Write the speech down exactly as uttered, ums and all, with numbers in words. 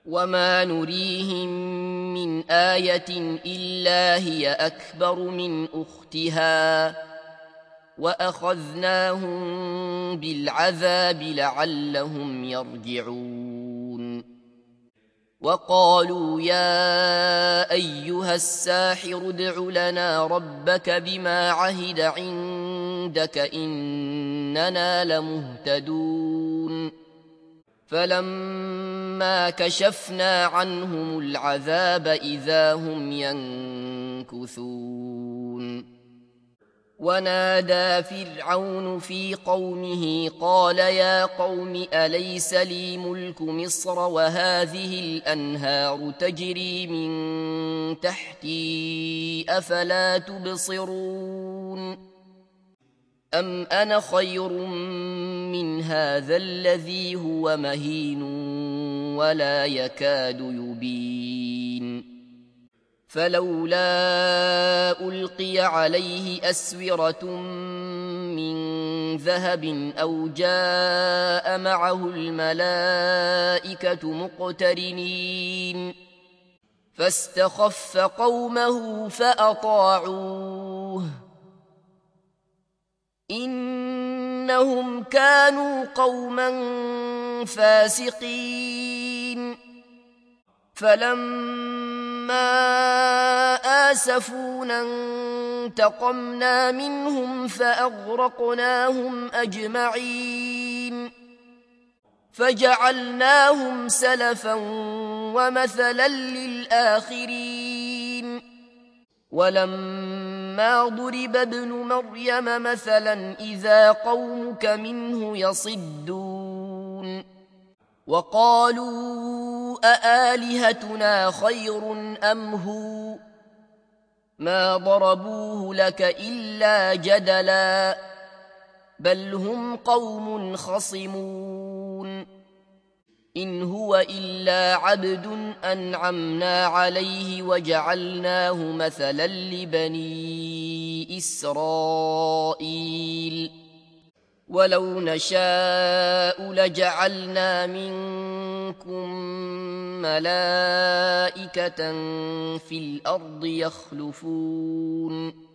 وما نريهم من آية إلا هي أكبر من أختها وأخذناهم بالعذاب لعلهم يرجعون وقالوا يا أيها الساحر ادع لنا ربك بما عهد عندك إننا لمهتدون فلما كشفنا عنهم العذاب إذا هم ينكثون ونادى فرعون في قومه قال يا قوم أليس لي ملك مصر وهذه الأنهار تجري من تحتي أفلا تبصرون أم أنا خير من هذا الذي هو مهين ولا يكاد يبين فلولا ألقي عليه أسورة من ذهب أو جاء معه الملائكة مقترنين فاستخف قومه فأطاعوه إنهم كانوا قوما فاسقين فلما آسفونا انتقمنا منهم فأغرقناهم أجمعين فجعلناهم سلفا ومثلا للآخرين ولما ضرب ابن مريم مثلا إذا قومك منه يصدون وقالوا أآلهتنا خير أم هو ما ضربوه لك إلا جدلا بل هم قوم خصمون إن هو إلا عبد أنعمنا عليه وجعلناه مثلا لبني إسرائيل ولو نشاء لجعلنا منكم ملائكة في الأرض يخلفون